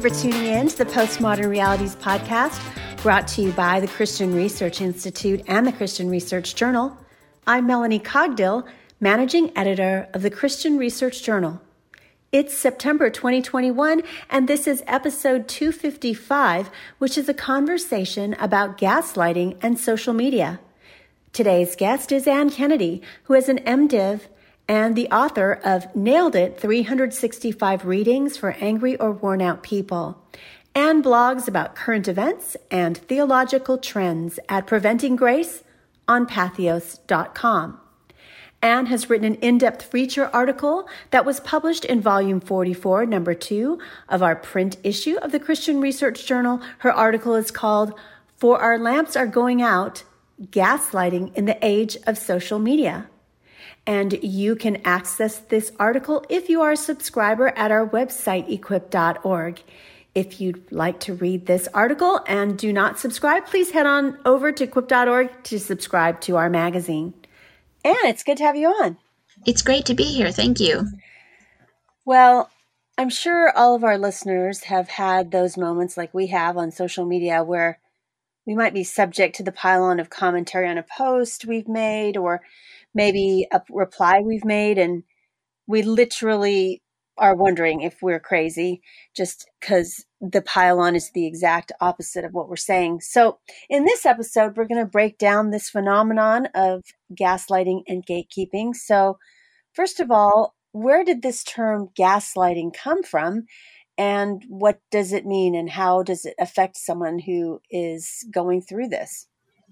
for tuning in to the Postmodern Realities podcast, brought to you by the Christian Research Institute and the Christian Research Journal. I'm Melanie Cogdill, Managing Editor of the Christian Research Journal. It's September 2021, and this is episode 255, which is a conversation about gaslighting and social media. Today's guest is Ann Kennedy, who is an MDiv and the author of Nailed It, 365 Readings for Angry or Worn Out People, and blogs about current events and theological trends at Preventing Grace on Patheos.com. Ann has written an in-depth feature article that was published in volume 44, number 2 of our print issue of the Christian Research Journal. Her article is called, For Our Lamps Are Going Out, Gaslighting in the Age of Social Media. And you can access this article if you are a subscriber at our website, equip.org. If you'd like to read this article and do not subscribe, please head on over to equip.org to subscribe to our magazine. Ann, it's good to have you on. It's great to be here. Thank you. Well, I'm sure all of our listeners have had those moments like we have on social media where we might be subject to the pile-on of commentary on a post we've made or maybe a reply we've made, and we literally are wondering if we're crazy just because the pile-on is the exact opposite of what we're saying. So in this episode, we're going to break down this phenomenon of gaslighting and gatekeeping. So first of all, where did this term gaslighting come from? And what does it mean? And how does it affect someone who is going through this?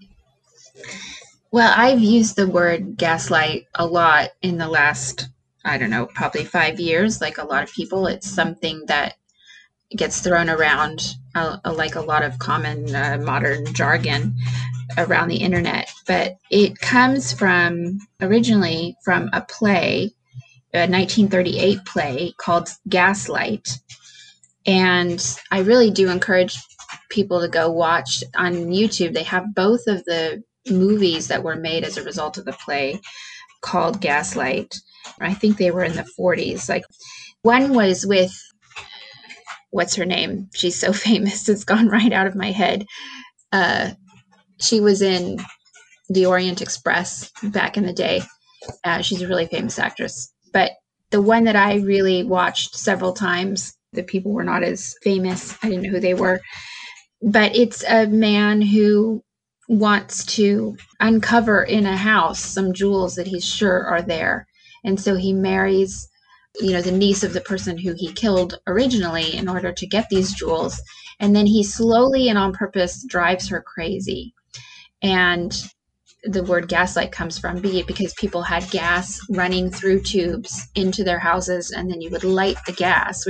Well, I've used the word gaslight a lot in the last, probably 5 years. Like a lot of people, it's something that gets thrown around like a lot of common modern jargon around the internet. But it comes originally from a play, a 1938 play called Gaslight. And I really do encourage people to go watch on YouTube. They have both of the movies that were made as a result of the play called Gaslight. I think they were in the 40s. Like one was with, what's her name? She's so famous. It's gone right out of my head. She was in The Orient Express back in the day. She's a really famous actress. But the one that I really watched several times, the people were not as famous. I didn't know who they were. But it's a man who wants to uncover in a house some jewels that he's sure are there. And so he marries, the niece of the person who he killed originally in order to get these jewels. And then he slowly and on purpose drives her crazy. And the word gaslight comes from because people had gas running through tubes into their houses, and then you would light the gas,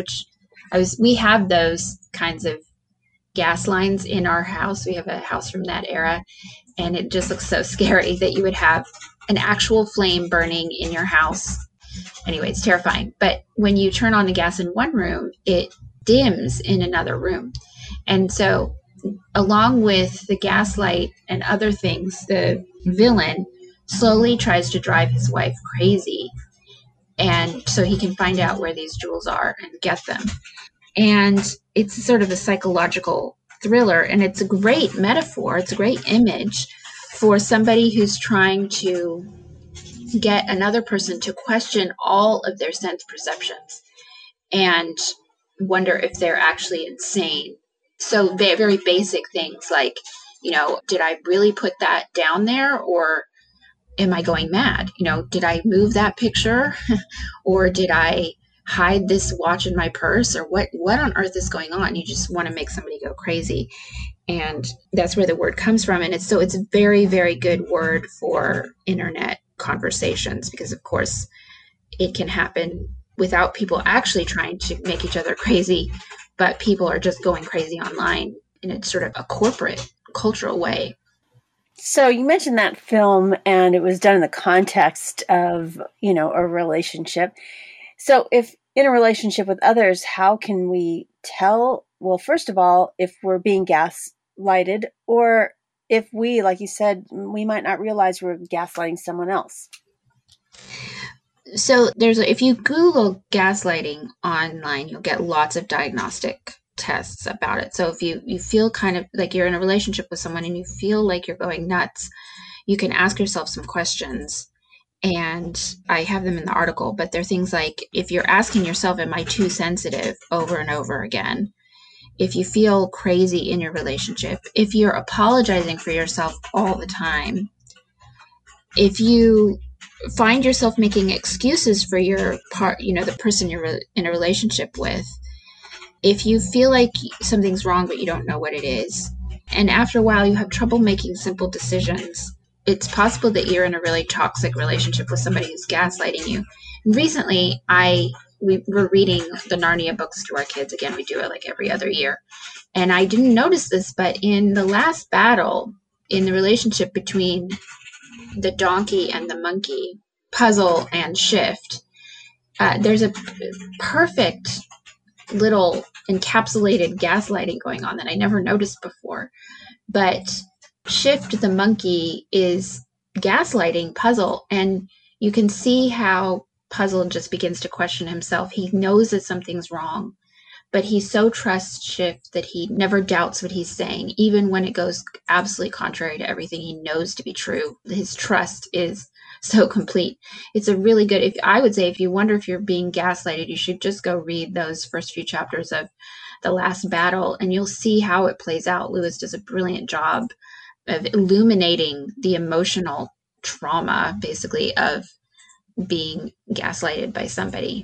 we have those kinds of gas lines in our house. We have a house from that era, and it just looks so scary that you would have an actual flame burning in your house. Anyway, it's terrifying. But when you turn on the gas in one room, it dims in another room. And so along with the gaslight and other things, the villain slowly tries to drive his wife crazy. And so he can find out where these jewels are and get them. And it's sort of a psychological thriller, and it's a great metaphor. It's a great image for somebody who's trying to get another person to question all of their sense perceptions and wonder if they're actually insane. So very basic things like, did I really put that down there, or am I going mad? Did I move that picture or did I hide this watch in my purse, or what on earth is going on? You just want to make somebody go crazy. And that's where the word comes from. And it's a very, very good word for internet conversations, because of course it can happen without people actually trying to make each other crazy, but people are just going crazy online in a sort of a corporate cultural way. So you mentioned that film, and it was done in the context of, a relationship. So if in a relationship with others, how can we tell, well, first of all, if we're being gaslighted, or if we, like you said, we might not realize we're gaslighting someone else? So if you Google gaslighting online, you'll get lots of diagnostic tests about it. So if you feel kind of like you're in a relationship with someone and you feel like you're going nuts, you can ask yourself some questions. And I have them in the article, but they're things like, if you're asking yourself, am I too sensitive, over and over again? If you feel crazy in your relationship, if you're apologizing for yourself all the time, if you find yourself making excuses for your part, the person you're in a relationship with, if you feel like something's wrong but you don't know what it is, and after a while you have trouble making simple decisions, it's possible that you're in a really toxic relationship with somebody who's gaslighting you. And recently, we were reading the Narnia books to our kids. Again, we do it like every other year. And I didn't notice this, but in the last battle, in the relationship between the donkey and the monkey, Puzzle and Shift, there's a perfect little encapsulated gaslighting going on that I never noticed before. But Shift, the monkey, is gaslighting Puzzle, and you can see how Puzzle just begins to question himself. He knows that something's wrong, but he so trusts Shift that he never doubts what he's saying, even when it goes absolutely contrary to everything he knows to be true. His trust is so complete. It's a really good, I would say, if you wonder if you're being gaslighted, you should just go read those first few chapters of The Last Battle, and you'll see how it plays out. Lewis does a brilliant job of illuminating the emotional trauma, basically, of being gaslighted by somebody.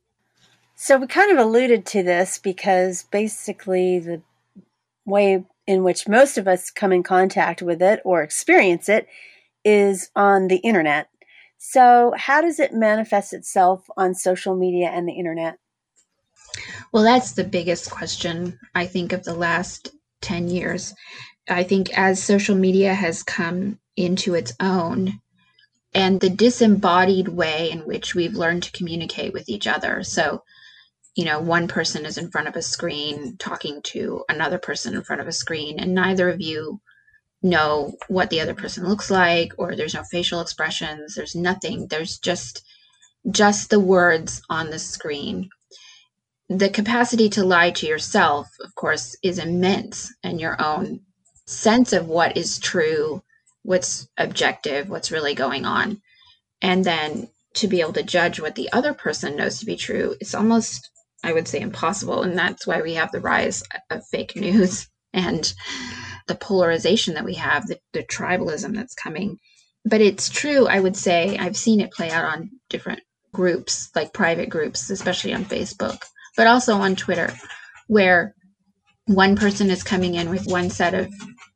So we kind of alluded to this because basically the way in which most of us come in contact with it or experience it is on the internet. So how does it manifest itself on social media and the internet? Well, that's the biggest question, I think, of the last 10 years. I think as social media has come into its own, and the disembodied way in which we've learned to communicate with each other. So, one person is in front of a screen talking to another person in front of a screen, and neither of you know what the other person looks like, or there's no facial expressions, there's nothing, there's just the words on the screen. The capacity to lie to yourself, of course, is immense, and your own sense of what is true, what's objective, what's really going on. And then to be able to judge what the other person knows to be true, it's almost, I would say, impossible. And that's why we have the rise of fake news and the polarization that we have, the tribalism that's coming. But it's true, I would say, I've seen it play out on different groups, like private groups, especially on Facebook, but also on Twitter, where one person is coming in with one set of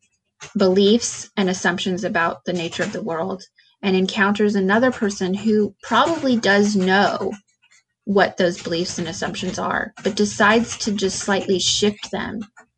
beliefs and assumptions about the nature of the world and encounters another person who probably does know what those beliefs and assumptions are, but decides to just slightly shift them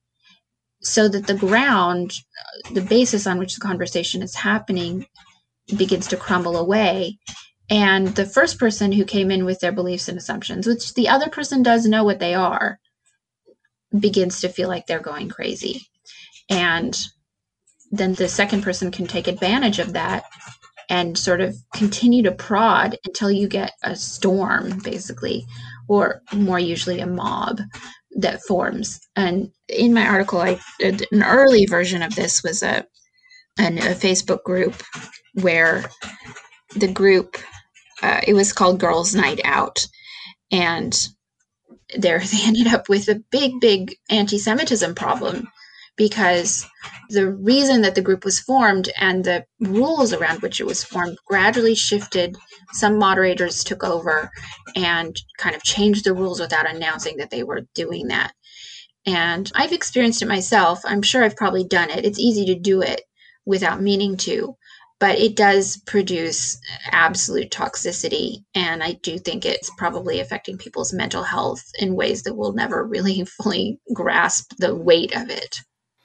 so that the ground, the basis on which the conversation is happening, begins to crumble away. And the first person who came in with their beliefs and assumptions, which the other person does know what they are, begins to feel like they're going crazy. And then the second person can take advantage of that and sort of continue to prod until you get a storm, basically, or more usually a mob that forms. And in my article, an early version of this was a Facebook group where the group, it was called Girls Night Out. And they ended up with a big anti-Semitism problem, because the reason that the group was formed and the rules around which it was formed gradually shifted. Some moderators took over and kind of changed the rules without announcing that they were doing that. And I've experienced it myself. I'm sure I've probably done it. It's easy to do it without meaning to, but it does produce absolute toxicity. And I do think it's probably affecting people's mental health in ways that we'll never really fully grasp the weight of it.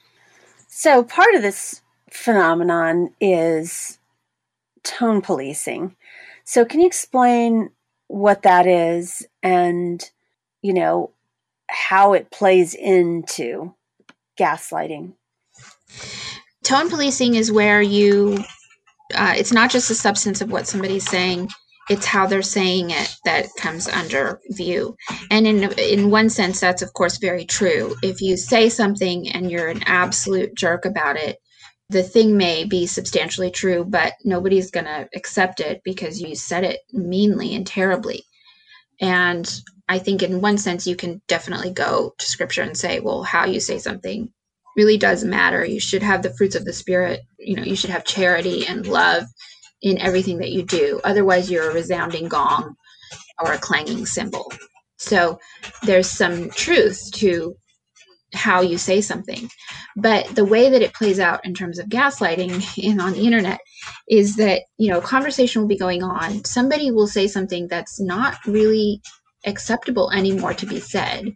So part of this phenomenon is tone policing. So can you explain what that is and, how it plays into gaslighting? Tone policing is where it's not just the substance of what somebody's saying, it's how they're saying it that comes under view. And in one sense, that's of course very true. If you say something and you're an absolute jerk about it, the thing may be substantially true, but nobody's going to accept it because you said it meanly and terribly. And I think in one sense, you can definitely go to scripture and say, well, how you say something really does matter. You should have the fruits of the Spirit. You should have charity and love in everything that you do. Otherwise, you're a resounding gong or a clanging cymbal. So there's some truth to how you say something. But the way that it plays out in terms of gaslighting on the internet is that, conversation will be going on. Somebody will say something that's not really acceptable anymore to be said.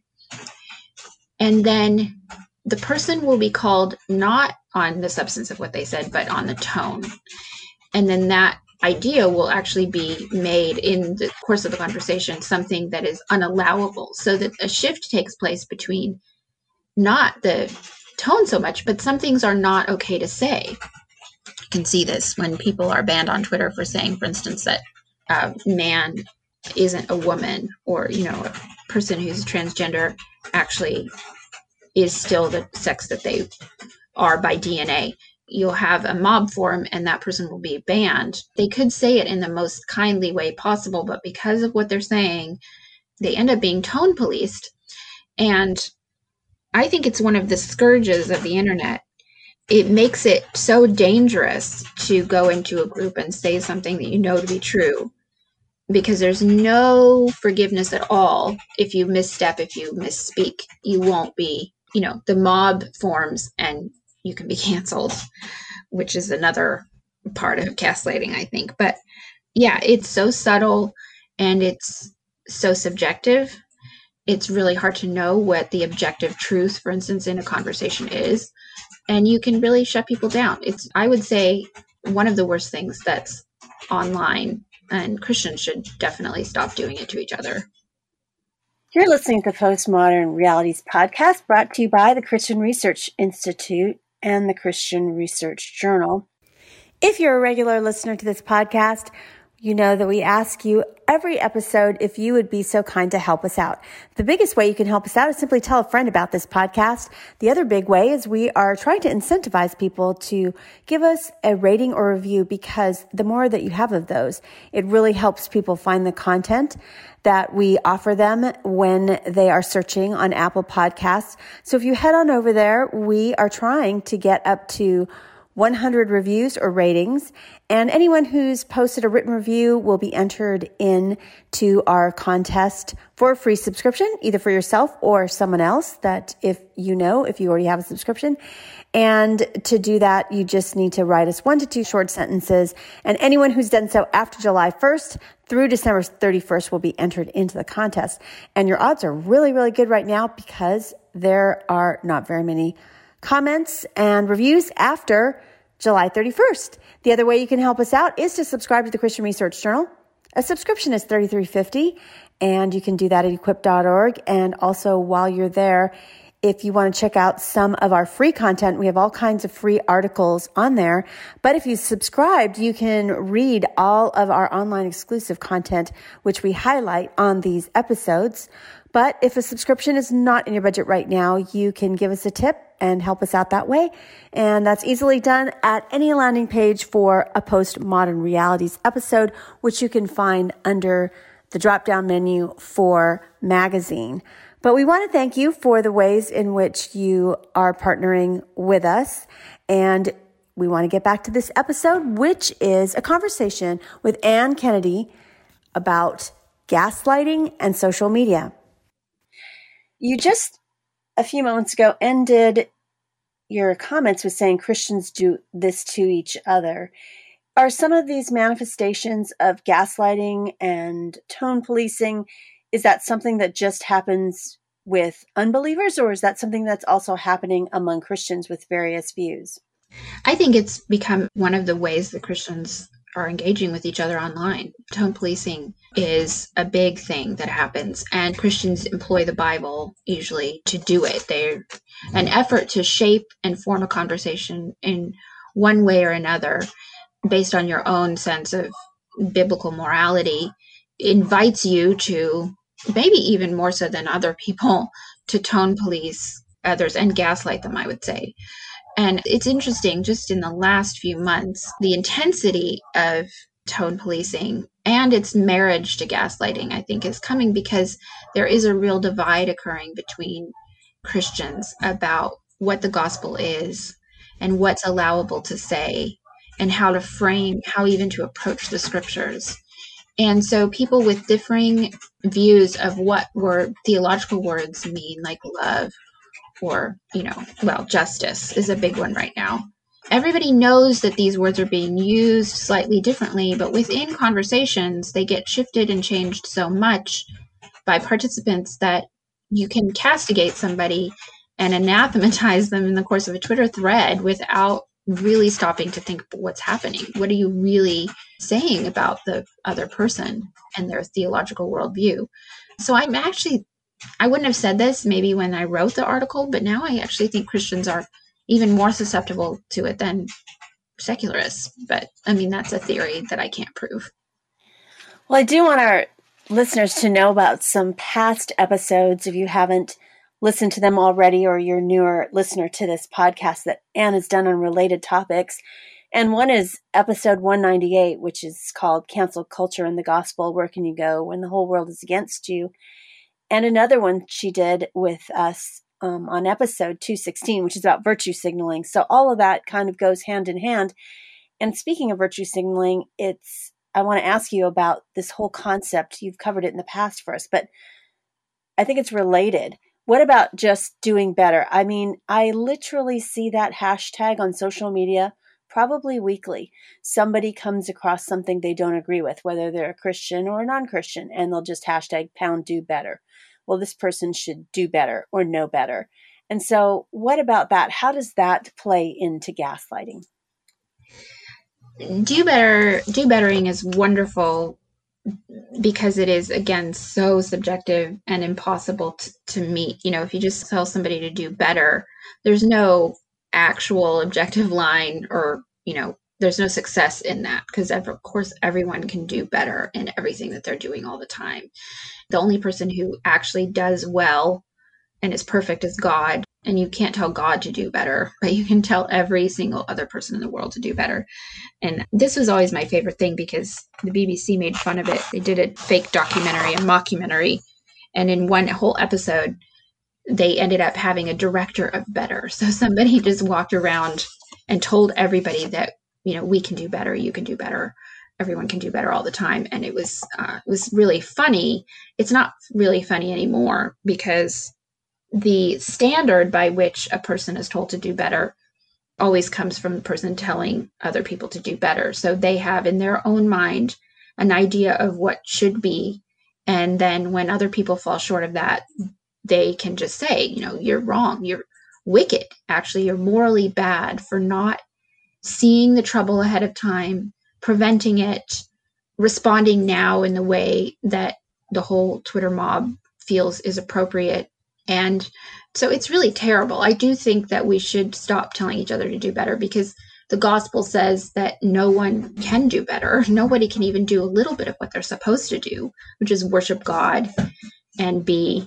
And then the person will be called not on the substance of what they said, but on the tone. And then that idea will actually be made in the course of the conversation something that is unallowable, so that a shift takes place between not the tone so much, but some things are not okay to say. You can see this when people are banned on Twitter for saying, for instance, that a man isn't a woman, or, a person who's transgender actually is still the sex that they are by DNA. You'll have a mob forum and that person will be banned. They could say it in the most kindly way possible, but because of what they're saying, they end up being tone policed. And I think it's one of the scourges of the internet. It makes it so dangerous to go into a group and say something that you know to be true, because there's no forgiveness at all. If you misstep, if you misspeak, you won't be, the mob forms and you can be canceled, which is another part of gaslighting, I think. But yeah, it's so subtle and it's so subjective. It's really hard to know what the objective truth, for instance, in a conversation is. And you can really shut people down. It's, I would say, one of the worst things that's online, and Christians should definitely stop doing it to each other. You're listening to Postmodern Realities podcast, brought to you by the Christian Research Institute and the Christian Research Journal. If you're a regular listener to this podcast, you know that we ask you every episode if you would be so kind to help us out. The biggest way you can help us out is simply tell a friend about this podcast. The other big way is we are trying to incentivize people to give us a rating or review, because the more that you have of those, it really helps people find the content that we offer them when they are searching on Apple Podcasts. So if you head on over there, we are trying to get up to 100 reviews or ratings, and anyone who's posted a written review will be entered into our contest for a free subscription, either for yourself or someone else that if you already have a subscription. And to do that, you just need to write us 1 to 2 short sentences, and anyone who's done so after July 1st through December 31st will be entered into the contest. And your odds are really, really good right now, because there are not very many comments and reviews after July 31st. The other way you can help us out is to subscribe to the Christian Research Journal. A subscription is $33.50, and you can do that at equip.org. And also, while you're there, if you want to check out some of our free content, we have all kinds of free articles on there. But if you subscribed, you can read all of our online exclusive content, which we highlight on these episodes. But if a subscription is not in your budget right now, you can give us a tip and help us out that way. And that's easily done at any landing page for a Postmodern Realities episode, which you can find under the drop-down menu for magazine. But we want to thank you for the ways in which you are partnering with us. And we want to get back to this episode, which is a conversation with Ann Kennedy about gaslighting and social media. You just a few moments ago ended your comments with saying Christians do this to each other. Are some of these manifestations of gaslighting and tone policing, is that something that just happens with unbelievers, or is that something that's also happening among Christians with various views? I think it's become one of the ways that Christians are engaging with each other online. Tone policing is a big thing that happens, and Christians employ the Bible usually to do it. They're an effort to shape and form a conversation in one way or another based on your own sense of biblical morality invites you to, maybe even more so than other people, to tone police others and gaslight them, I would say. And it's interesting, just in the last few months, the intensity of tone policing and its marriage to gaslighting, I think, is coming because there is a real divide occurring between Christians about what the gospel is and what's allowable to say and how to frame, how even to approach the scriptures. And so people with differing views of what theological words mean, like love or, justice is a big one right now. Everybody knows that these words are being used slightly differently, but within conversations, they get shifted and changed so much by participants that you can castigate somebody and anathematize them in the course of a Twitter thread without really stopping to think what's happening. What are you really saying about the other person and their theological worldview? So I wouldn't have said this maybe when I wrote the article, but now I actually think Christians are even more susceptible to it than secularists. But I mean, that's a theory that I can't prove. Well, I do want our listeners to know about some past episodes, if you haven't listened to them already or you're a newer listener to this podcast, that Anne has done on related topics. And one is episode 198, which is called Cancel Culture in the Gospel. Where can you go when the whole world is against you? And another one she did with us on episode 216, which is about virtue signaling. So all of that kind of goes hand in hand. And speaking of virtue signaling, I want to ask you about this whole concept. You've covered it in the past for us, but I think it's related. What about just doing better? I mean, I literally see that hashtag on social media probably weekly. Somebody comes across something they don't agree with, whether they're a Christian or a non-Christian, and they'll just hashtag #do better. Well, this person should do better or know better. And so what about that? How does that play into gaslighting? Do bettering is wonderful because it is, again, so subjective and impossible to meet. If you just tell somebody to do better, there's no actual objective line or, there's no success in that because, of course, everyone can do better in everything that they're doing all the time. The only person who actually does well and is perfect is God. And you can't tell God to do better, but you can tell every single other person in the world to do better. And this was always my favorite thing because the BBC made fun of it. They did a fake documentary, a mockumentary. And in one whole episode, they ended up having a director of better. So somebody just walked around and told everybody that, we can do better, you can do better, everyone can do better all the time. And it was really funny. It's not really funny anymore because the standard by which a person is told to do better always comes from the person telling other people to do better. So they have in their own mind an idea of what should be. And then when other people fall short of that, they can just say, you're wrong. You're wicked. Actually, you're morally bad for not seeing the trouble ahead of time, preventing it, responding now in the way that the whole Twitter mob feels is appropriate. And so it's really terrible. I do think that we should stop telling each other to do better because the gospel says that no one can do better. Nobody can even do a little bit of what they're supposed to do, which is worship God and be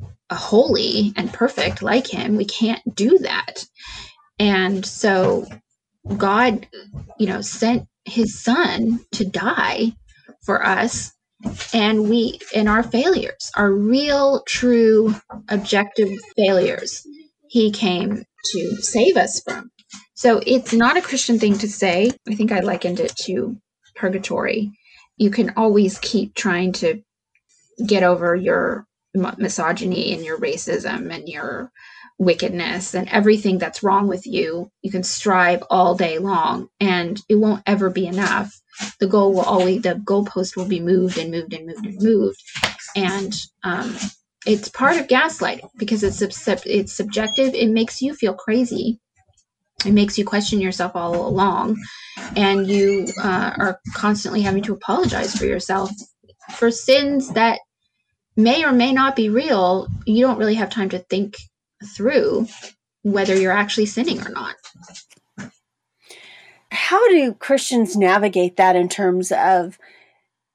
holy and perfect like him. We can't do that. And so God, sent his son to die for us. And we, in our failures, our real, true, objective failures, he came to save us from. So it's not a Christian thing to say. I think I likened it to purgatory. You can always keep trying to get over your misogyny and your racism and your wickedness and everything that's wrong with you. You can strive all day long and it won't ever be enough. The goalpost will be moved and moved and moved and moved. And it's part of gaslighting because it's subjective. It makes you feel crazy. It makes you question yourself all along. And you are constantly having to apologize for yourself for sins that may or may not be real. You don't really have time to think through whether you're actually sinning or not. How do Christians navigate that in terms of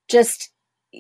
just,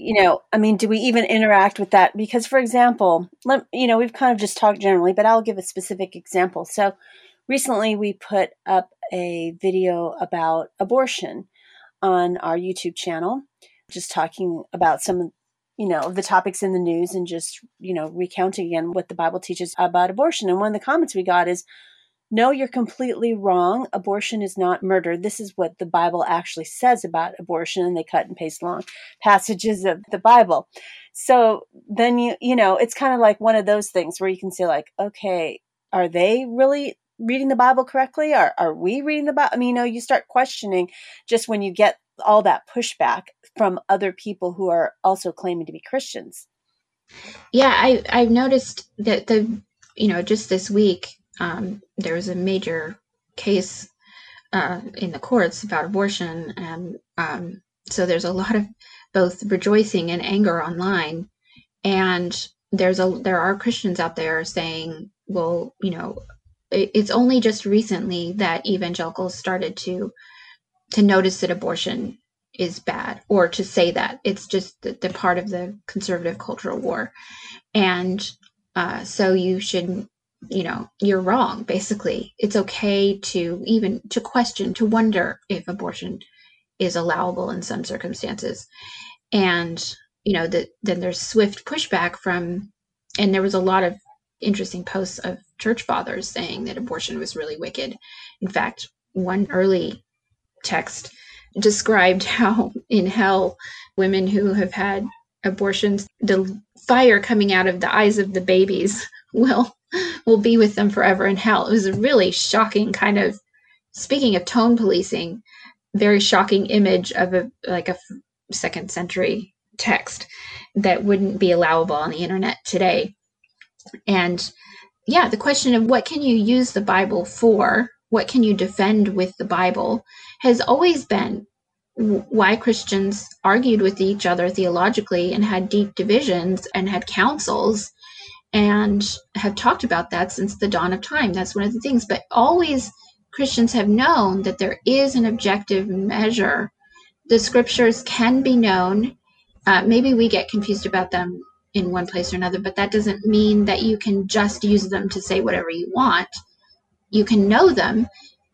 I mean, do we even interact with that? Because, for example, we've kind of just talked generally, but I'll give a specific example. So recently we put up a video about abortion on our YouTube channel, just talking about some, of the topics in the news and just, recounting again what the Bible teaches about abortion. And one of the comments we got is, no, you're completely wrong. Abortion is not murder. This is what the Bible actually says about abortion. And they cut and paste long passages of the Bible. So then it's kind of like one of those things where you can say like, okay, are they really reading the Bible correctly? Are we reading the Bible? I mean, you start questioning just when you get all that pushback from other people who are also claiming to be Christians. Yeah, I've noticed that just this week, there was a major case in the courts about abortion, and so there's a lot of both rejoicing and anger online, and there are Christians out there saying, well, it's only just recently that evangelicals started to notice that abortion is bad, or to say that it's just the part of the conservative cultural war, and so you should. You're wrong, basically. It's okay to question, to wonder if abortion is allowable in some circumstances. And, then there's swift pushback and there was a lot of interesting posts of church fathers saying that abortion was really wicked. In fact, one early text described how in hell, women who have had abortions, the fire coming out of the eyes of the babies will be with them forever in hell. It was a really shocking kind of, speaking of tone policing, very shocking image of a second century text that wouldn't be allowable on the internet today. And yeah, the question of what can you use the Bible for, what can you defend with the Bible, has always been why Christians argued with each other theologically and had deep divisions and had councils and have talked about that since the dawn of time. That's one of the things. But always Christians have known that there is an objective measure. The scriptures can be known. Maybe we get confused about them in one place or another, but that doesn't mean that you can just use them to say whatever you want. You can know them.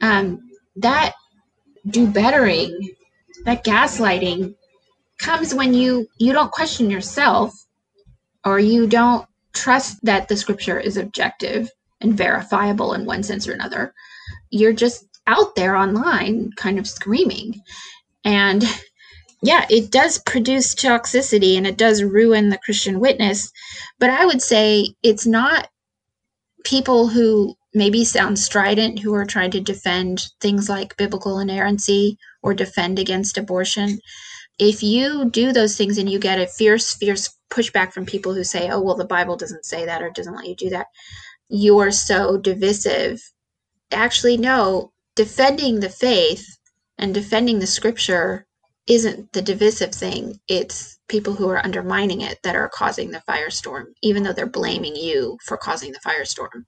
That do-bettering, that gaslighting comes when you don't question yourself, or you don't trust that the scripture is objective and verifiable in one sense or another. You're just out there online kind of screaming. And yeah, it does produce toxicity and it does ruin the Christian witness. But I would say it's not people who maybe sound strident, who are trying to defend things like biblical inerrancy or defend against abortion. If you do those things and you get a fierce pushback from people who say, oh, well, the Bible doesn't say that or doesn't let you do that, you're so divisive. Actually, no, defending the faith and defending the scripture isn't the divisive thing. It's people who are undermining it that are causing the firestorm, even though they're blaming you for causing the firestorm.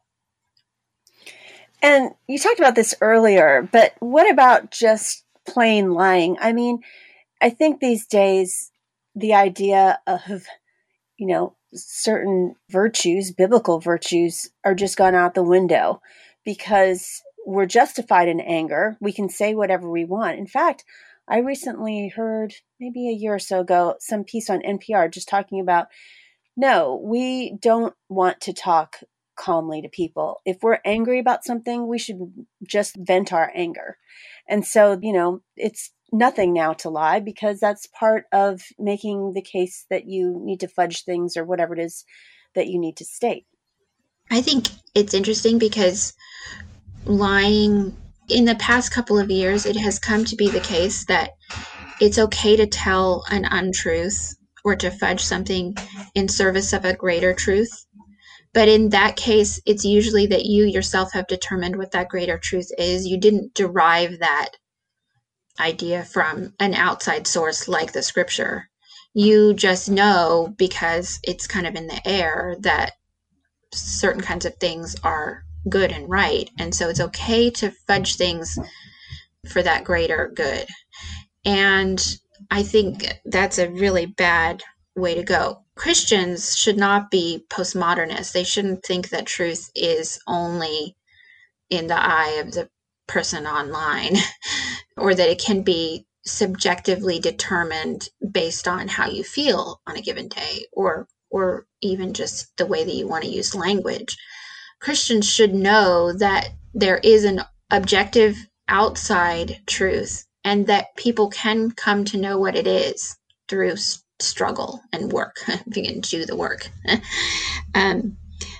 And you talked about this earlier, but what about just plain lying? I mean, I think these days, the idea of, certain virtues, biblical virtues, are just gone out the window because we're justified in anger. We can say whatever we want. In fact, I recently heard, maybe a year or so ago, some piece on NPR just talking about, no, we don't want to talk calmly to people. If we're angry about something, we should just vent our anger. And so, it's nothing now to lie because that's part of making the case that you need to fudge things or whatever it is that you need to state. I think it's interesting because lying, in the past couple of years, it has come to be the case that it's okay to tell an untruth or to fudge something in service of a greater truth. But in that case, it's usually that you yourself have determined what that greater truth is. You didn't derive that idea from an outside source like the scripture. You just know because it's kind of in the air that certain kinds of things are good and right. And so it's okay to fudge things for that greater good. And I think that's a really bad way to go. Christians should not be postmodernists. They shouldn't think that truth is only in the eye of the person online or that it can be subjectively determined based on how you feel on a given day or even just the way that you want to use language. Christians should know that there is an objective outside truth and that people can come to know what it is through struggle and work. You can do the work. And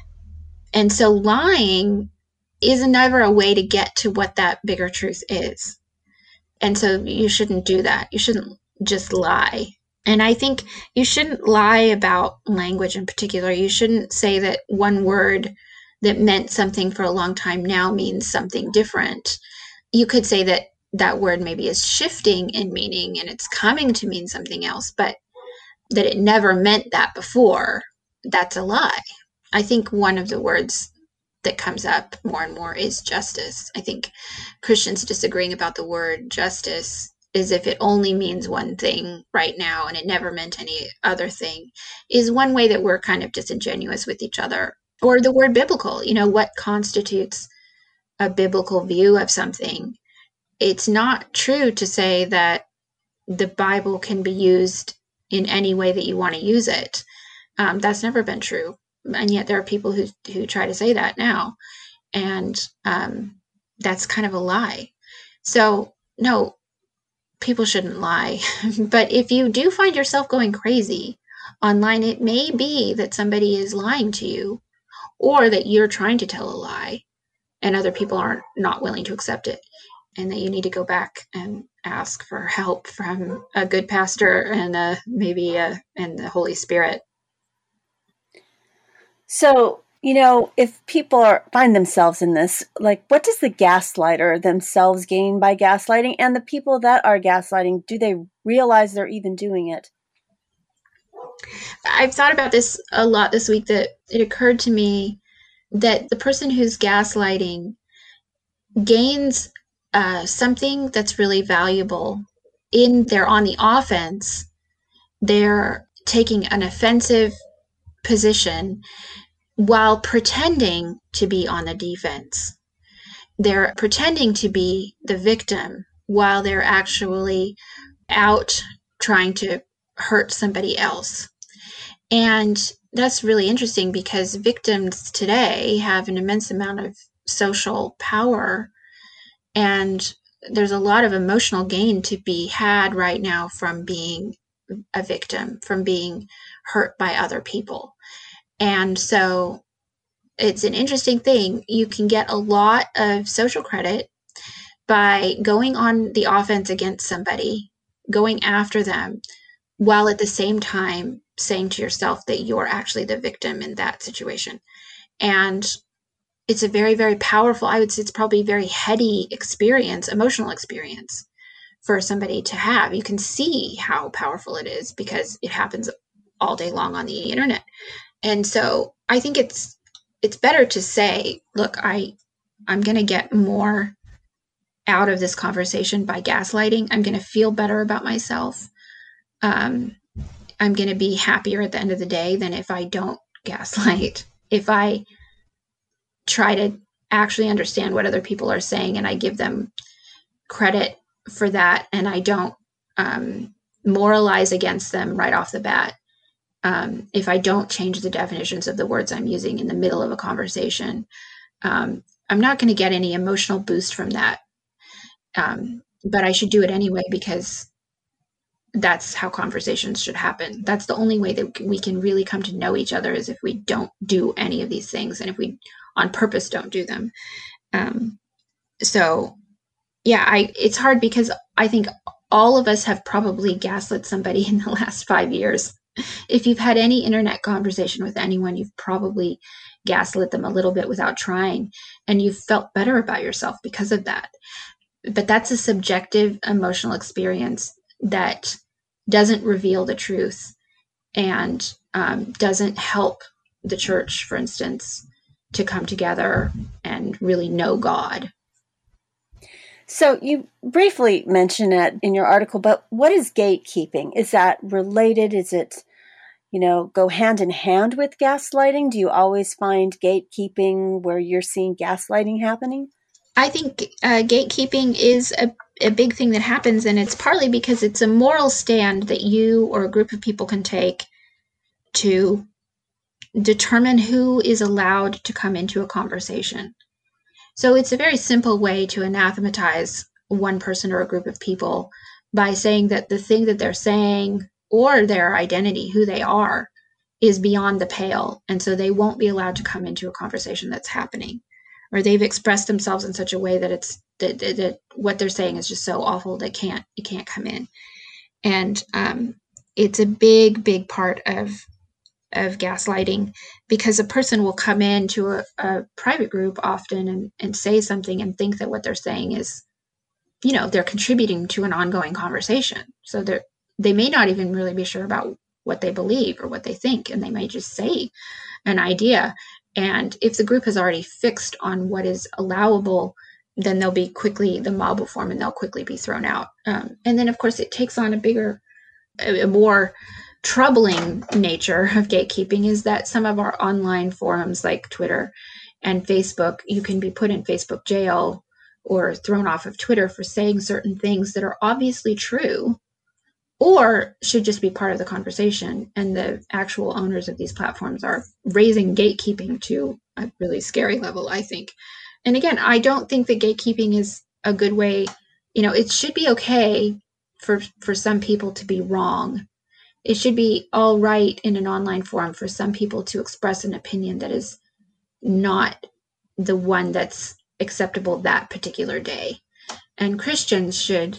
so lying is never a way to get to what that bigger truth is. And so you shouldn't do that. You shouldn't just lie. And I think you shouldn't lie about language in particular. You shouldn't say that one word that meant something for a long time now means something different. You could say that that word maybe is shifting in meaning and it's coming to mean something else, but that it never meant that before, that's a lie. I think one of the words that comes up more and more is justice. I think Christians disagreeing about the word justice as if it only means one thing right now and it never meant any other thing is one way that we're kind of disingenuous with each other. Or the word biblical, what constitutes a biblical view of something? It's not true to say that the Bible can be used in any way that you want to use it. That's never been true. And yet there are people who try to say that now. And that's kind of a lie. So, no, people shouldn't lie. But if you do find yourself going crazy online, it may be that somebody is lying to you or that you're trying to tell a lie and other people are not willing to accept it. And that you need to go back and ask for help from a good pastor and and the Holy Spirit. So, if people find themselves in this, what does the gaslighter themselves gain by gaslighting? And the people that are gaslighting, do they realize they're even doing it? I've thought about this a lot this week, that it occurred to me that the person who's gaslighting gains something that's really valuable. They're on the offense. They're taking an offensive position while pretending to be on the defense. They're pretending to be the victim while they're actually out trying to hurt somebody else. And that's really interesting because victims today have an immense amount of social power, and there's a lot of emotional gain to be had right now from being a victim, from being hurt by other people. And so it's an interesting thing. You can get a lot of social credit by going on the offense against somebody, going after them, while at the same time saying to yourself that you're actually the victim in that situation. And it's a very, very powerful, I would say it's probably a very heady experience, emotional experience for somebody to have. You can see how powerful it is because it happens all day long on the internet. And so I think it's better to say, look, I'm going to get more out of this conversation by gaslighting. I'm going to feel better about myself. I'm going to be happier at the end of the day than if I don't gaslight. If I try to actually understand what other people are saying and I give them credit for that and I don't moralize against them right off the bat. If I don't change the definitions of the words I'm using in the middle of a conversation, I'm not going to get any emotional boost from that. But I should do it anyway because that's how conversations should happen. That's the only way that we can really come to know each other is if we don't do any of these things and if we on purpose don't do them. So yeah, it's hard because I think all of us have probably gaslit somebody in the last 5 years. If you've had any internet conversation with anyone, you've probably gaslit them a little bit without trying, and you've felt better about yourself because of that. But that's a subjective emotional experience that doesn't reveal the truth and doesn't help the church, for instance, to come together and really know God. So you briefly mentioned it in your article, but what is gatekeeping? Is that related? Is it, go hand in hand with gaslighting? Do you always find gatekeeping where you're seeing gaslighting happening? I think gatekeeping is a big thing that happens, and it's partly because it's a moral stand that you or a group of people can take to determine who is allowed to come into a conversation. So it's a very simple way to anathematize one person or a group of people by saying that the thing that they're saying or their identity, who they are, is beyond the pale. And so they won't be allowed to come into a conversation that's happening. Or they've expressed themselves in such a way that it's that what they're saying is just so awful they can't come in. And it's a big part of gaslighting, because a person will come into a private group often and say something and think that what they're saying is, they're contributing to an ongoing conversation. So they may not even really be sure about what they believe or what they think, and they may just say an idea. And if the group has already fixed on what is allowable, then the mob will form and they'll quickly be thrown out. And then, of course, it takes on a more troubling nature of gatekeeping is that some of our online forums like Twitter and Facebook, you can be put in Facebook jail or thrown off of Twitter for saying certain things that are obviously true or should just be part of the conversation. And the actual owners of these platforms are raising gatekeeping to a really scary level, I think. And again, I don't think that gatekeeping is a good way. It should be okay for some people to be wrong. It should be all right in an online forum for some people to express an opinion that is not the one that's acceptable that particular day. And Christians should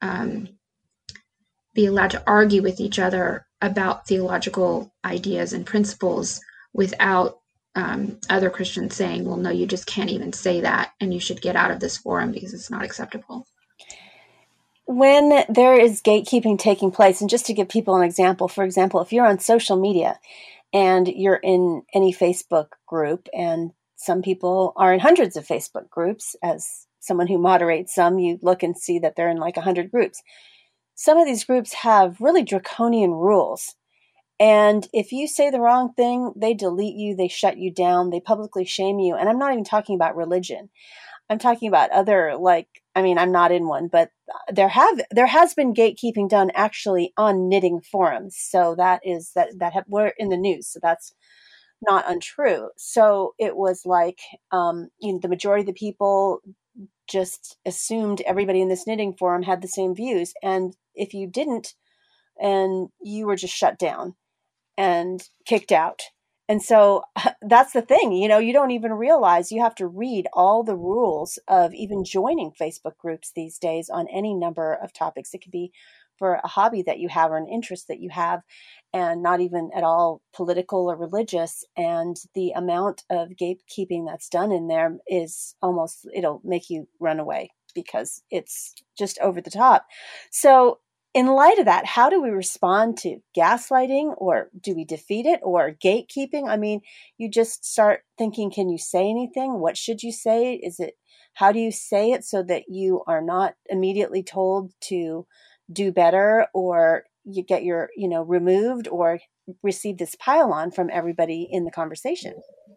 be allowed to argue with each other about theological ideas and principles without other Christians saying, well, no, you just can't even say that, and you should get out of this forum because it's not acceptable. When there is gatekeeping taking place, and just to give people an example, for example, if you're on social media and you're in any Facebook group, and some people are in hundreds of Facebook groups, as someone who moderates some, you look and see that they're in like 100 groups. Some of these groups have really draconian rules. And if you say the wrong thing, they delete you, they shut you down, they publicly shame you. And I'm not even talking about religion. I'm talking about other, I'm not in one, but there has been gatekeeping done actually on knitting forums. So we're in the news. So that's not untrue. So it was like, the majority of the people just assumed everybody in this knitting forum had the same views. And if you didn't, and you were just shut down and kicked out. And so that's the thing, you don't even realize you have to read all the rules of even joining Facebook groups these days on any number of topics. It could be for a hobby that you have or an interest that you have, and not even at all political or religious. And the amount of gatekeeping that's done in there is it'll make you run away because it's just over the top. So in light of that, how do we respond to gaslighting, or do we defeat it, or gatekeeping? I mean, you just start thinking, can you say anything? What should you say? How do you say it so that you are not immediately told to do better, or you get removed, or receive this pile on from everybody in the conversation?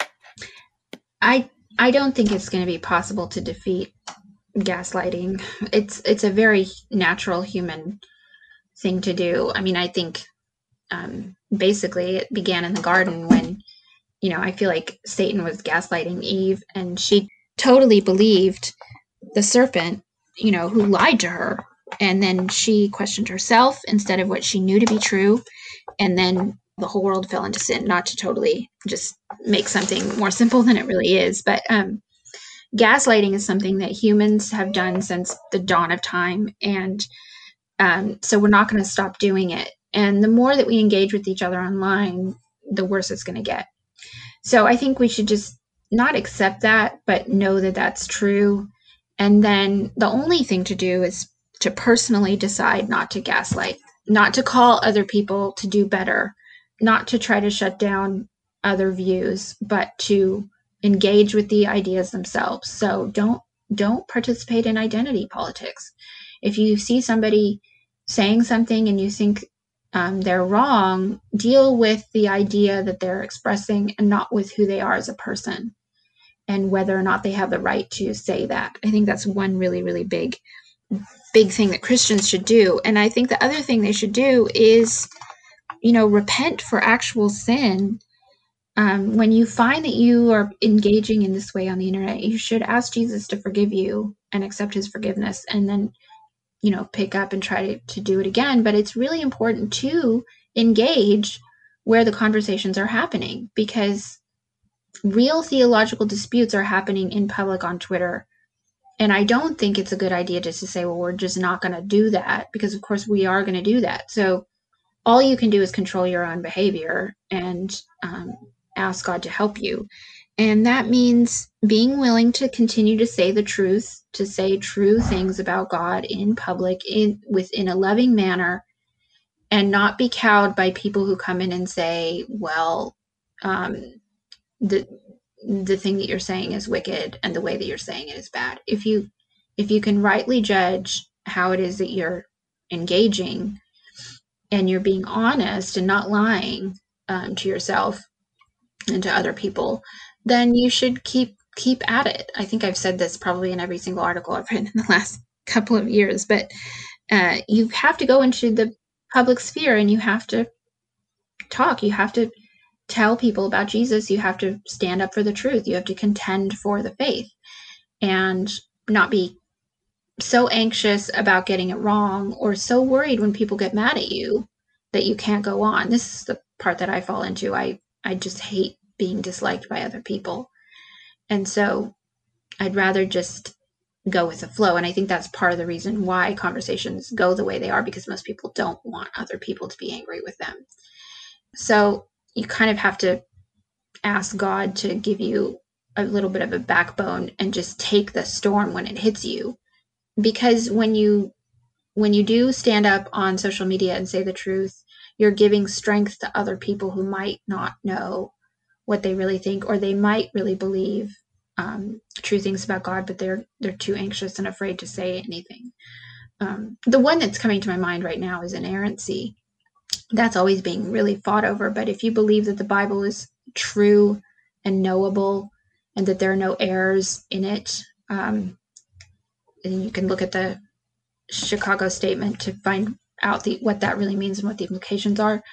I don't think it's going to be possible to defeat gaslighting. It's a very natural human thing to do. I mean, I think basically it began in the garden when, I feel like Satan was gaslighting Eve, and she totally believed the serpent, who lied to her. And then she questioned herself instead of what she knew to be true. And then the whole world fell into sin, not to totally just make something more simple than it really is. But gaslighting is something that humans have done since the dawn of time. And so we're not going to stop doing it. And the more that we engage with each other online, the worse it's going to get. So I think we should just not accept that, but know that that's true. And then the only thing to do is to personally decide not to gaslight, not to call other people to do better, not to try to shut down other views, but to engage with the ideas themselves. So don't don't participate in identity politics. If you see somebody saying something and you think they're wrong, deal with the idea that they're expressing and not with who they are as a person and whether or not they have the right to say that. I think that's one really, really big thing that Christians should do. And I think the other thing they should do is, repent for actual sin. When you find that you are engaging in this way on the internet, you should ask Jesus to forgive you and accept his forgiveness, and then pick up and try to do it again. But it's really important to engage where the conversations are happening, because real theological disputes are happening in public on Twitter. And I don't think it's a good idea just to say, well, we're just not going to do that, because of course we are going to do that. So all you can do is control your own behavior and ask God to help you. And that means being willing to continue to say the truth, to say true things about God in public, within a loving manner, and not be cowed by people who come in and say, well, the thing that you're saying is wicked and the way that you're saying it is bad. If you can rightly judge how it is that you're engaging, and you're being honest and not lying to yourself and to other people, then you should keep at it. I think I've said this probably in every single article I've written in the last couple of years, but you have to go into the public sphere and you have to talk. You have to tell people about Jesus. You have to stand up for the truth. You have to contend for the faith and not be so anxious about getting it wrong or so worried when people get mad at you that you can't go on. This is the part that I fall into. I just hate being disliked by other people. And so I'd rather just go with the flow. And I think that's part of the reason why conversations go the way they are, because most people don't want other people to be angry with them. So you kind of have to ask God to give you a little bit of a backbone and just take the storm when it hits you. Because when you do stand up on social media and say the truth, you're giving strength to other people who might not know what they really think, or they might really believe true things about God, but they're too anxious and afraid to say anything. The one that's coming to my mind right now is inerrancy. That's always being really fought over. But if you believe that the Bible is true and knowable and that there are no errors in it, and you can look at the Chicago Statement to find out what that really means and what the implications are.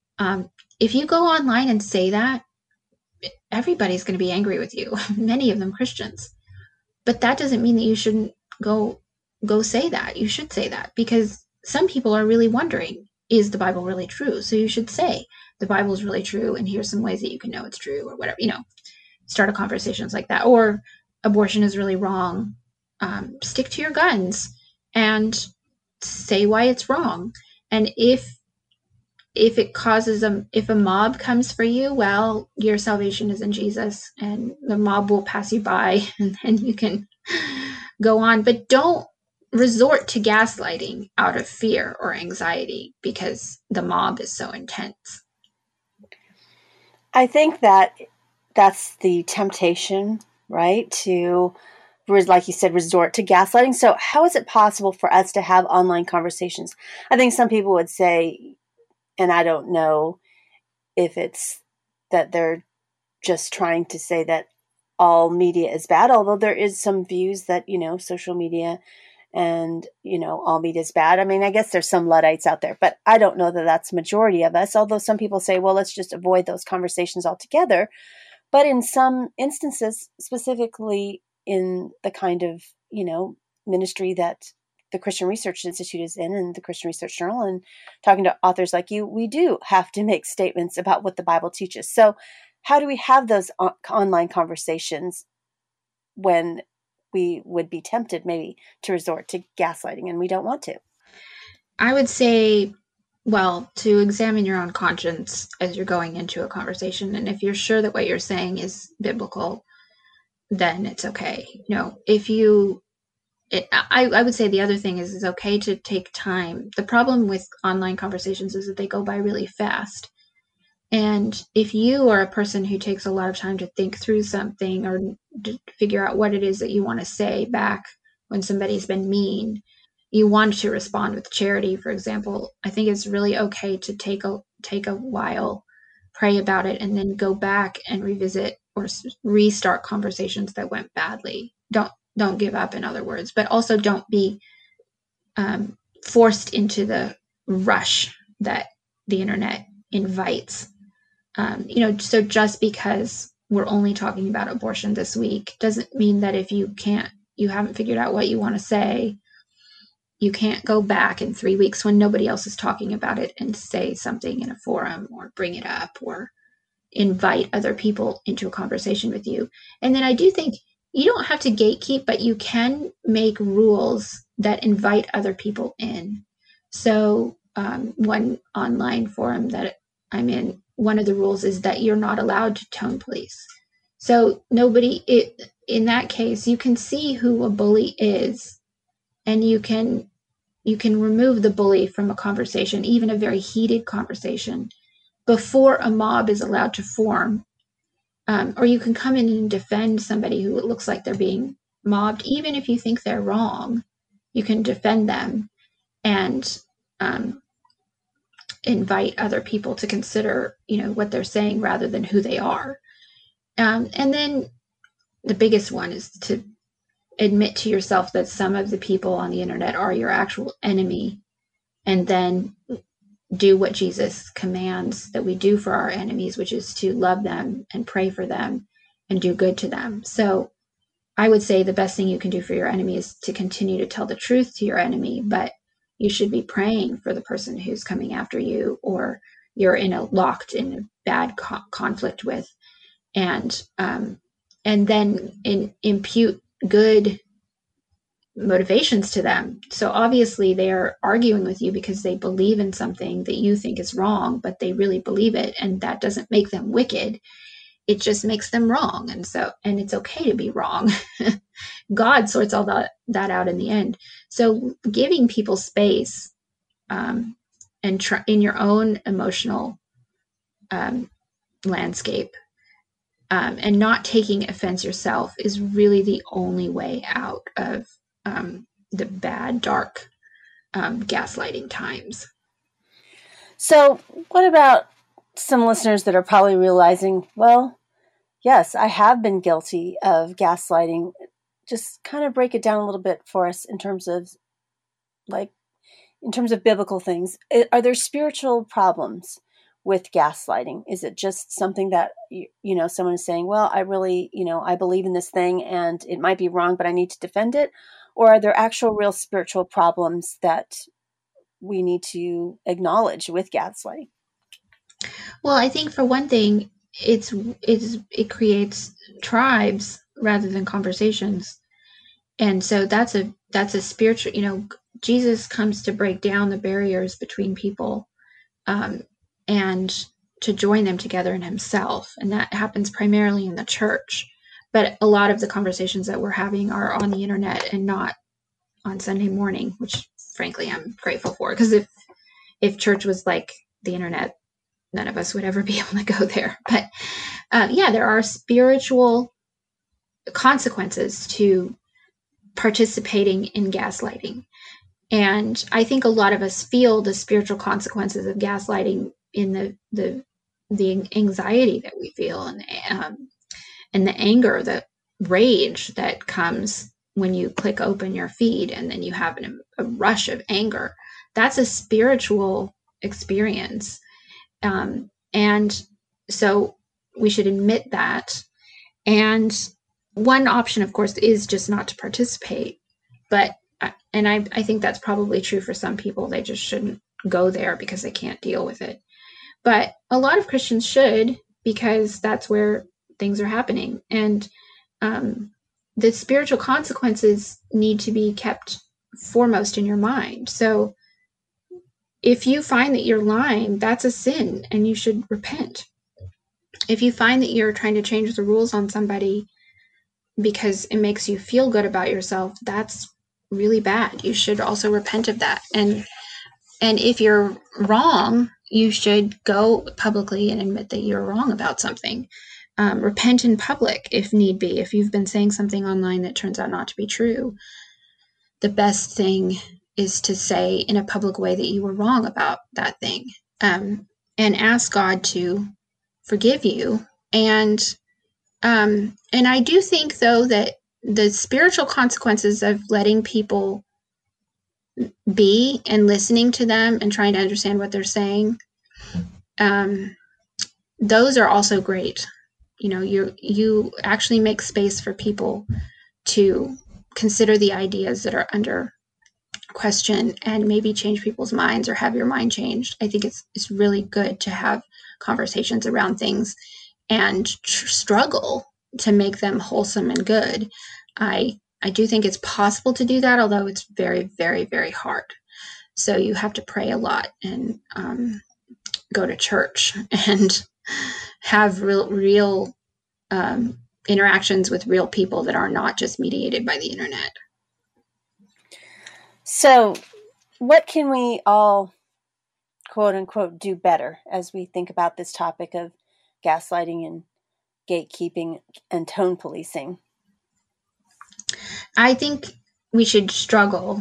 If you go online and say that, everybody's going to be angry with you, many of them Christians. But that doesn't mean that you shouldn't go say that. You should say that, because some people are really wondering, is the Bible really true? So you should say, the Bible is really true, and here's some ways that you can know it's true, or whatever, start a conversations like that. Or abortion is really wrong. Stick to your guns and say why it's wrong. And if it causes if a mob comes for you, well, your salvation is in Jesus, and the mob will pass you by, and then you can go on. But don't resort to gaslighting out of fear or anxiety because the mob is so intense. I think that's the temptation, right? To, like you said, resort to gaslighting. So how is it possible for us to have online conversations? I think some people would say, and I don't know if it's that they're just trying to say that all media is bad, although there is some views that, social media and, all media is bad. I mean, I guess there's some Luddites out there, but I don't know that that's the majority of us, although some people say, well, let's just avoid those conversations altogether. But in some instances, specifically in the kind of, ministry that the Christian Research Institute is in, and the Christian Research Journal, and talking to authors like you, we do have to make statements about what the Bible teaches. So how do we have those online conversations when we would be tempted maybe to resort to gaslighting and we don't want to? I would say, well, to examine your own conscience as you're going into a conversation. And if you're sure that what you're saying is biblical, then it's okay. I would say the other thing is it's okay to take time. The problem with online conversations is that they go by really fast. And if you are a person who takes a lot of time to think through something or to figure out what it is that you want to say back when somebody's been mean, you want to respond with charity, for example, I think it's really okay to take a while, pray about it, and then go back and revisit or restart conversations that went badly. Don't give up, in other words, but also don't be forced into the rush that the internet invites. So just because we're only talking about abortion this week doesn't mean that if you haven't figured out what you want to say, you can't go back in 3 weeks when nobody else is talking about it and say something in a forum or bring it up or invite other people into a conversation with you. And then I do think you don't have to gatekeep, but you can make rules that invite other people in. So one online forum that I'm in, one of the rules is that you're not allowed to tone police. So in that case, you can see who a bully is, and you can remove the bully from a conversation, even a very heated conversation, before a mob is allowed to form. Or you can come in and defend somebody who looks like they're being mobbed, even if you think they're wrong. You can defend them and invite other people to consider, what they're saying rather than who they are. And then the biggest one is to admit to yourself that some of the people on the internet are your actual enemy, and then do what Jesus commands that we do for our enemies, which is to love them and pray for them and do good to them. So I would say the best thing you can do for your enemy is to continue to tell the truth to your enemy, but you should be praying for the person who's coming after you or you're locked in a bad conflict with, and then impute good motivations to them. So obviously they're arguing with you because they believe in something that you think is wrong, but they really believe it, and that doesn't make them wicked. It just makes them wrong. And it's okay to be wrong. God sorts all that out in the end. So giving people space and in your own emotional landscape and not taking offense yourself is really the only way out of the bad, dark gaslighting times. So what about some listeners that are probably realizing, well, yes, I have been guilty of gaslighting. Just kind of break it down a little bit for us in terms of biblical things. Are there spiritual problems with gaslighting? Is it just something that, someone is saying, well, I really, I believe in this thing and it might be wrong, but I need to defend it? Or are there actual real spiritual problems that we need to acknowledge with gaslighting? Well, I think for one thing, it creates tribes rather than conversations. And so that's a spiritual, Jesus comes to break down the barriers between people and to join them together in himself. And that happens primarily in the church. But a lot of the conversations that we're having are on the internet and not on Sunday morning, which frankly I'm grateful for, because if church was like the internet, none of us would ever be able to go there. But there are spiritual consequences to participating in gaslighting. And I think a lot of us feel the spiritual consequences of gaslighting in the anxiety that we feel and the anger, the rage that comes when you click open your feed and then you have a rush of anger. That's a spiritual experience. And so we should admit that. And one option, of course, is just not to participate. And I think that's probably true for some people. They just shouldn't go there because they can't deal with it. But a lot of Christians should, because that's where things are happening. And the spiritual consequences need to be kept foremost in your mind. So if you find that you're lying, that's a sin and you should repent. If you find that you're trying to change the rules on somebody because it makes you feel good about yourself, that's really bad. You should also repent of that. And if you're wrong, you should go publicly and admit that you're wrong about something. Repent in public if need be. If you've been saying something online that turns out not to be true, the best thing is to say in a public way that you were wrong about that thing, and ask God to forgive you. And I do think, though, that the spiritual consequences of letting people be and listening to them and trying to understand what they're saying, those are also great. You actually make space for people to consider the ideas that are under question and maybe change people's minds or have your mind changed. I think it's really good to have conversations around things and struggle to make them wholesome and good. I do think it's possible to do that, although it's very, very, very hard. So you have to pray a lot and go to church and have real interactions with real people that are not just mediated by the internet. So what can we all, quote unquote, do better as we think about this topic of gaslighting and gatekeeping and tone policing? I think we should struggle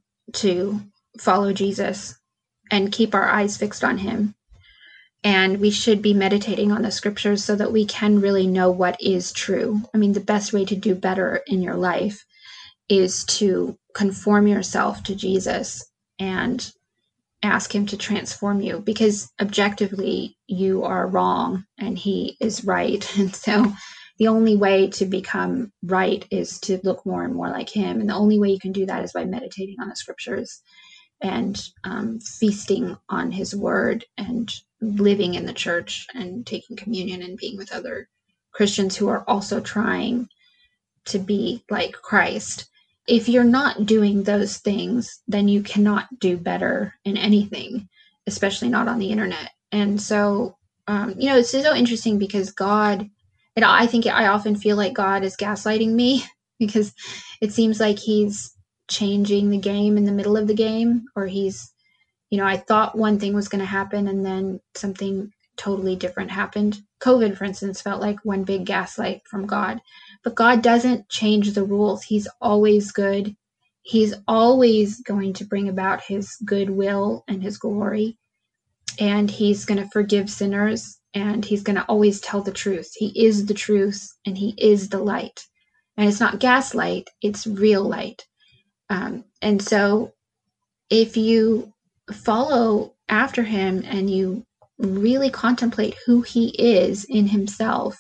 to follow Jesus and keep our eyes fixed on him. And we should be meditating on the scriptures so that we can really know what is true. I mean, the best way to do better in your life is to conform yourself to Jesus and ask him to transform you, because objectively you are wrong and he is right. And so the only way to become right is to look more and more like him. And the only way you can do that is by meditating on the scriptures and feasting on his word and living in the church and taking communion and being with other Christians who are also trying to be like Christ. If you're not doing those things, then you cannot do better in anything, especially not on the internet. And so, it's so interesting because God, I think I often feel like God is gaslighting me because it seems like he's changing the game in the middle of the game, or he's, I thought one thing was going to happen and then something totally different happened. COVID, for instance, felt like one big gaslight from God. But God doesn't change the rules. He's always good. He's always going to bring about his goodwill and his glory. And he's going to forgive sinners. And he's going to always tell the truth. He is the truth and he is the light. And it's not gaslight, it's real light. And so if you follow after him and you really contemplate who he is in himself,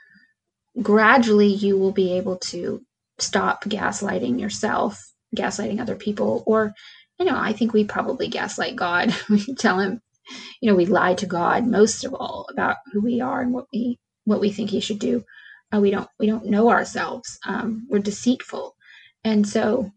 gradually you will be able to stop gaslighting yourself, gaslighting other people, or, I think we probably gaslight God. We tell him, we lie to God most of all about who we are and what we think he should do. We don't know ourselves. We're deceitful. And so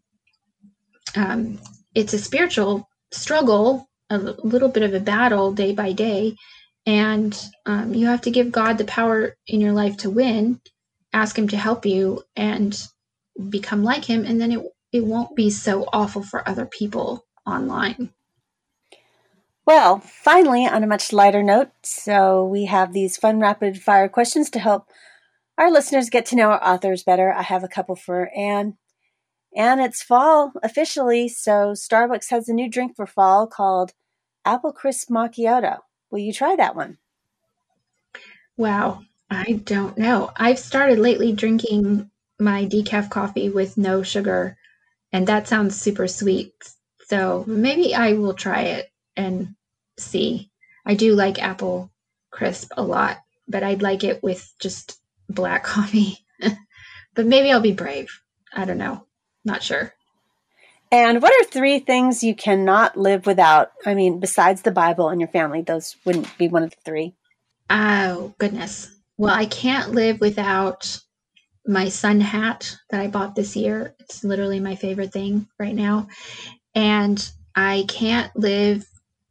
it's a spiritual struggle, a little bit of a battle day by day. And you have to give God the power in your life to win, ask him to help you and become like him. And then it won't be so awful for other people online. Well, finally, on a much lighter note, so we have these fun rapid fire questions to help our listeners get to know our authors better. I have a couple for Anne. And it's fall officially, so Starbucks has a new drink for fall called Apple Crisp Macchiato. Will you try that one? Wow, I don't know. I've started lately drinking my decaf coffee with no sugar, and that sounds super sweet. So maybe I will try it and see. I do like Apple Crisp a lot, but I'd like it with just black coffee. But maybe I'll be brave. I don't know. Not sure. And what are 3 things you cannot live without? I mean, besides the Bible and your family, those wouldn't be one of the 3. Oh, goodness. Well, I can't live without my sun hat that I bought this year. It's literally my favorite thing right now. And I can't live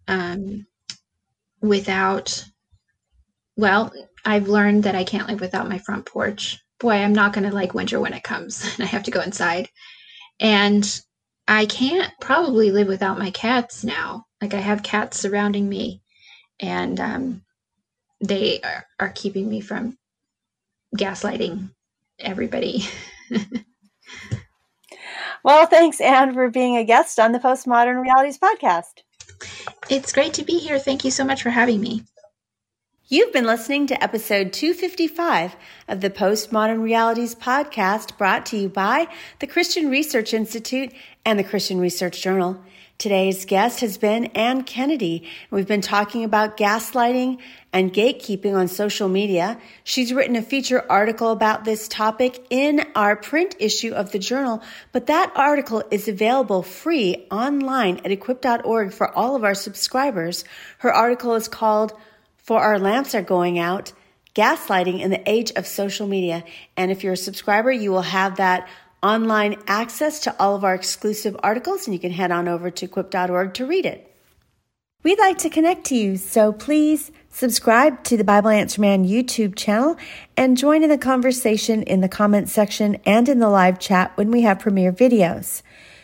without, well, I've learned that I can't live without my front porch. Boy, I'm not going to like winter when it comes and I have to go inside. And I can't probably live without my cats now. Like, I have cats surrounding me and they are keeping me from gaslighting everybody. Well, thanks, Anne, for being a guest on the Postmodern Realities podcast. It's great to be here. Thank you so much for having me. You've been listening to episode 255 of the Postmodern Realities podcast, brought to you by the Christian Research Institute and the Christian Research Journal. Today's guest has been Anne Kennedy, and we've been talking about gaslighting and gatekeeping on social media. She's written a feature article about this topic in our print issue of the journal, but that article is available free online at equip.org for all of our subscribers. Her article is called "For Our Lamps Are Going Out, Gaslighting in the Age of Social Media." And if you're a subscriber, you will have that online access to all of our exclusive articles, and you can head on over to equip.org to read it. We'd like to connect to you, so please subscribe to the Bible Answer Man YouTube channel and join in the conversation in the comments section and in the live chat when we have premiere videos.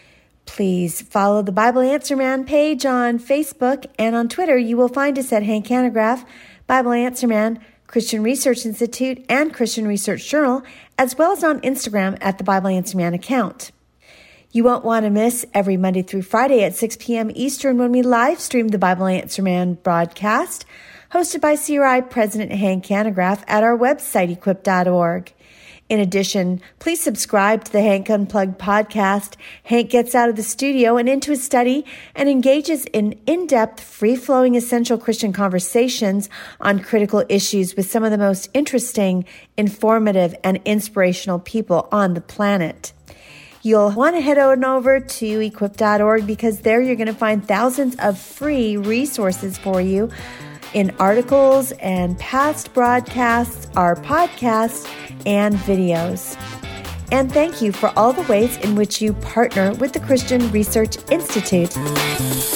Please follow the Bible Answer Man page on Facebook, and on Twitter you will find us at Hank Hanegraaff, Bible Answer Man, Christian Research Institute, and Christian Research Journal, as well as on Instagram at the Bible Answer Man account. You won't want to miss every Monday through Friday at 6 p.m. Eastern when we live stream the Bible Answer Man broadcast, hosted by CRI President Hank Hanegraaff at our website, equip.org. In addition, please subscribe to the Hank Unplugged podcast. Hank gets out of the studio and into his study and engages in in-depth, free-flowing, essential Christian conversations on critical issues with some of the most interesting, informative, and inspirational people on the planet. You'll want to head on over to equip.org because there you're going to find thousands of free resources for you in articles and past broadcasts, our podcasts, and videos. And thank you for all the ways in which you partner with the Christian Research Institute.